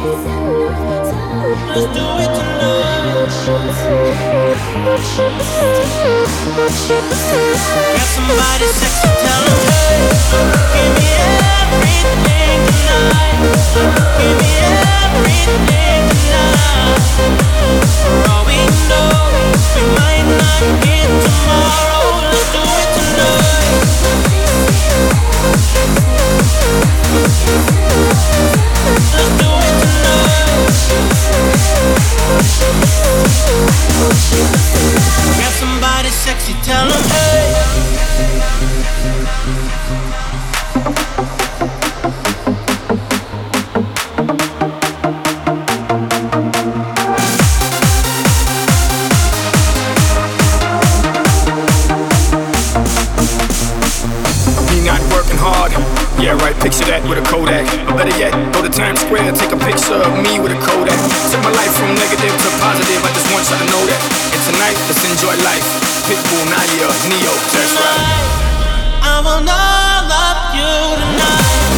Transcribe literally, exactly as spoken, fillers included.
Let's do it tonight. Got somebody sexy, tell 'em, hey, give me everything tonight. Give me everything tonight. For all we know, we might not get tomorrow. Let's do it tonight. Let's do it tonight. Got somebody sexy, tell 'em, hey. Yeah, right, picture that with a Kodak. Or better yet, go to Times Square, take a picture of me with a Kodak. Took my life from negative to positive, I just want y'all to know that. And tonight, let's enjoy life. Pitbull, Nadia, Neo, that's right. I want all of you tonight.